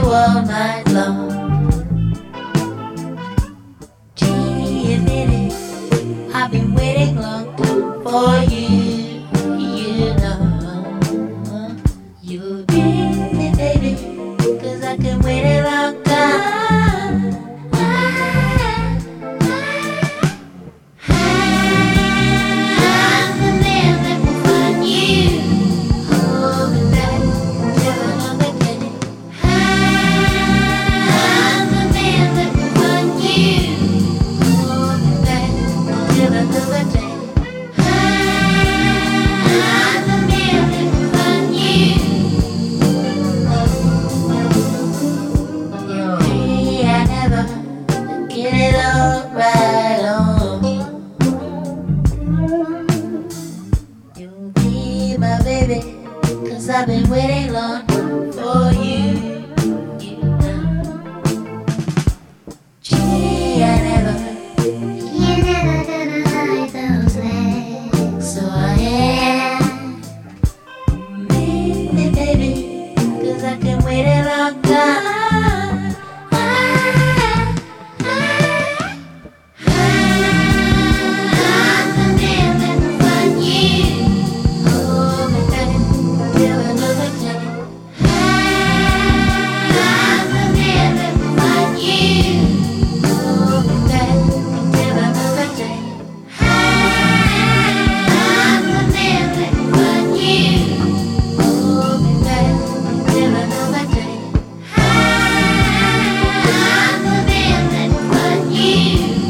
all night long. Gee, admit it, I've been waiting long time for you. You know, you'll give me, baby, 'cause I can wait a long time. I'm the man that will find you. Hold me back till another day. I'm the man that will find you. Hold me back till another day. I'm the man that will find you. Hey, I never get it all right on. You'll be my baby, 'cause I've been waiting long for you. You know. Gee, I never, you never gonna hide those legs. So I am, maybe, baby, 'cause I can wait a long time. I'm the man that will find you. Hold me back till another day. I'm the man that will find you. Hold me back till another day. I'm the man that will find you. Hold me back till another day. I'm the man that will find you.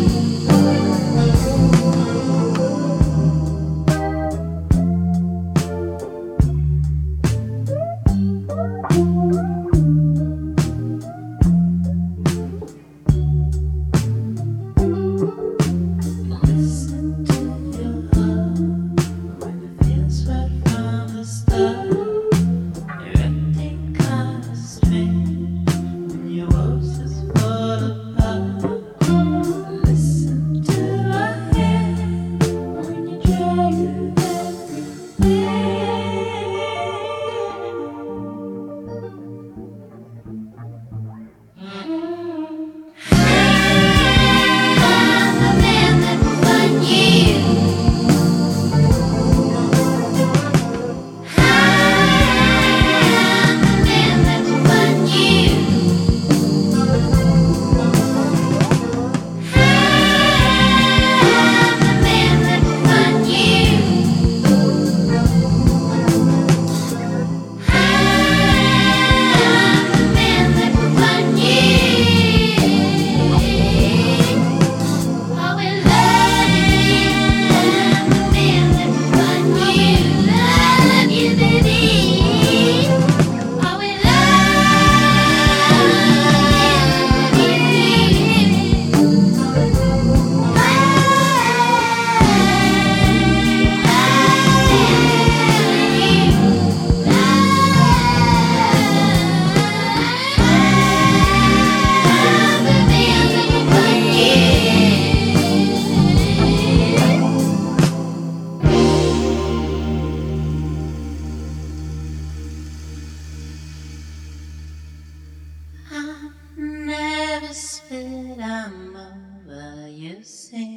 Listen to your heart when it feels right from the start. You're acting kinda strange when your words just fall apart. Listen to my head when you drag it I'm the man that will find you. I'm the man that will find you. I'm the man that will find you. I'm the man that will find you. I will love you. I'm the man that will find you. Love you, baby. I will love you. I'm the man that will find you. I never spit, I'm over you, sing.